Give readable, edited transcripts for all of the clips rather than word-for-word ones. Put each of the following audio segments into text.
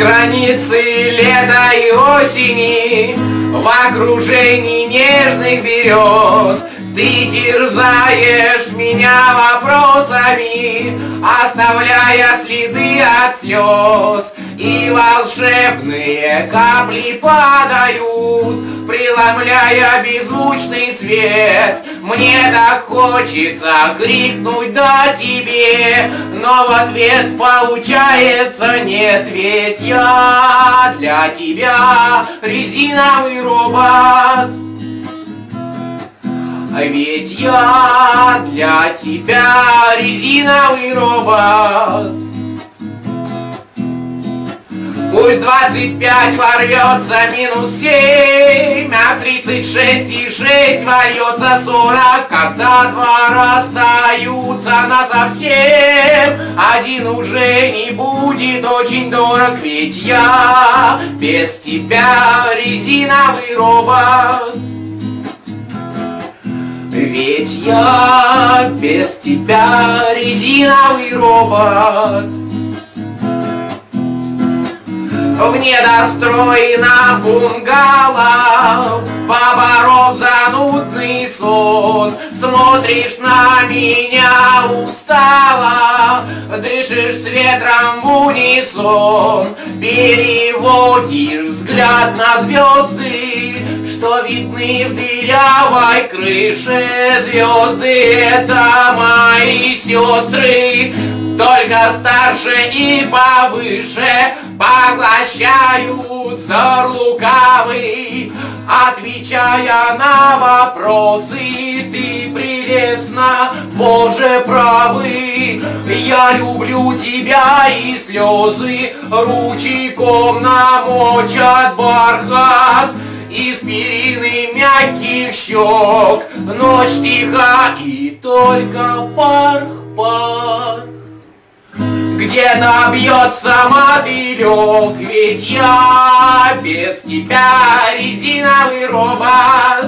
границы лета и осени, в окружении нежных берез, ты терзаешь меня вопросами, оставляя следы от слез. И волшебные капли падают, преломляя беззвучный свет. Мне так хочется крикнуть «да» тебе, но в ответ получается «нет». Ведь я для тебя резиновый робот. Ведь я для тебя резиновый робот. Пусть 25 ворвется -7, а 36,6 вольется 40. Когда два расстаются насовсем, один уже не будет очень дорог. Ведь я без тебя резиновый робот. Ведь я без тебя резиновый робот. В недостроенном бунгало, поборов занудный сон, смотришь на меня устало, дышишь с ветром в унисон, переводишь взгляд на звезды, что видны в дырявой крыше. Звезды — это мои сестры, только старше и повыше, поглощают взор лукавый, отвечая на вопросы. Ты прелестна, Боже правый, я люблю тебя, и слезы ручейком намочат бархат из перины мягких щек. Ночь тиха, и только парх, где-то бьется мотылек. Ведь я без тебя резиновый робот.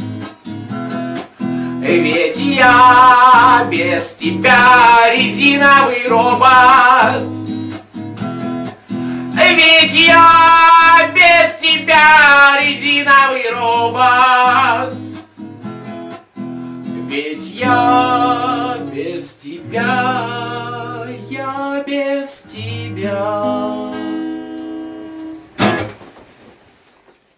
Ведь я без тебя резиновый робот. Ведь я без тебя резиновый робот.